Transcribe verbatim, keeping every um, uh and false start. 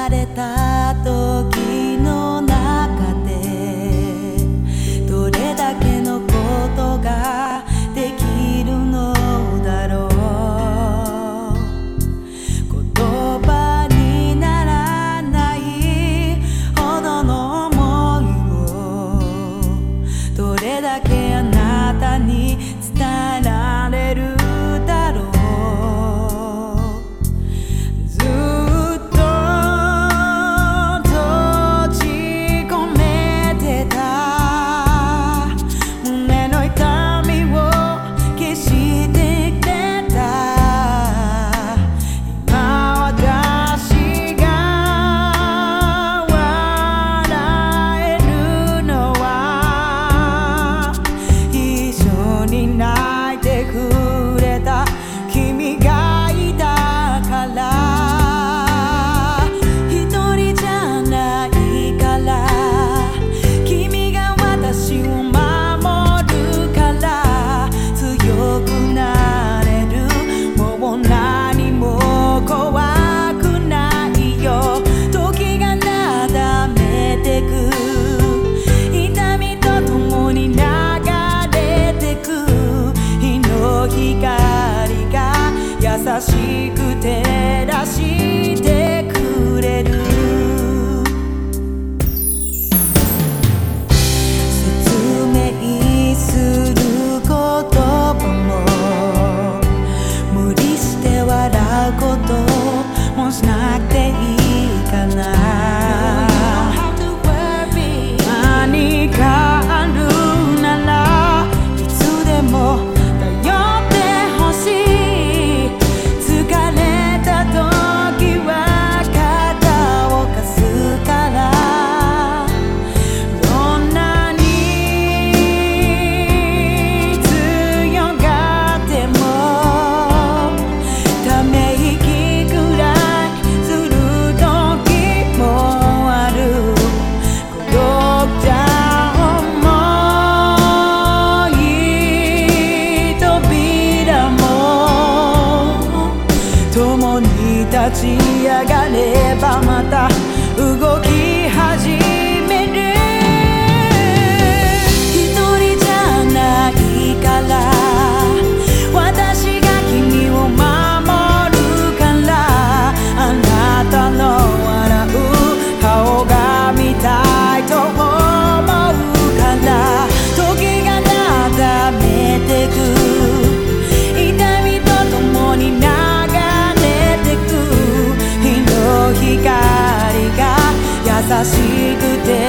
離れた時の中でどれだけのことができるのだろう。言葉にならないほどの想いをどれだけあなたに伝えられるだろう。優しく照らしてくれる。説明する言葉も無理して笑うこともしなくていいかな。何かあるならいつでも頼ってほしい。共に立ち上がればまた動き始める。一人じゃないから私が君を守るから、あなたの笑う顔が見たいと思うから、時がなだめてく光が優しくて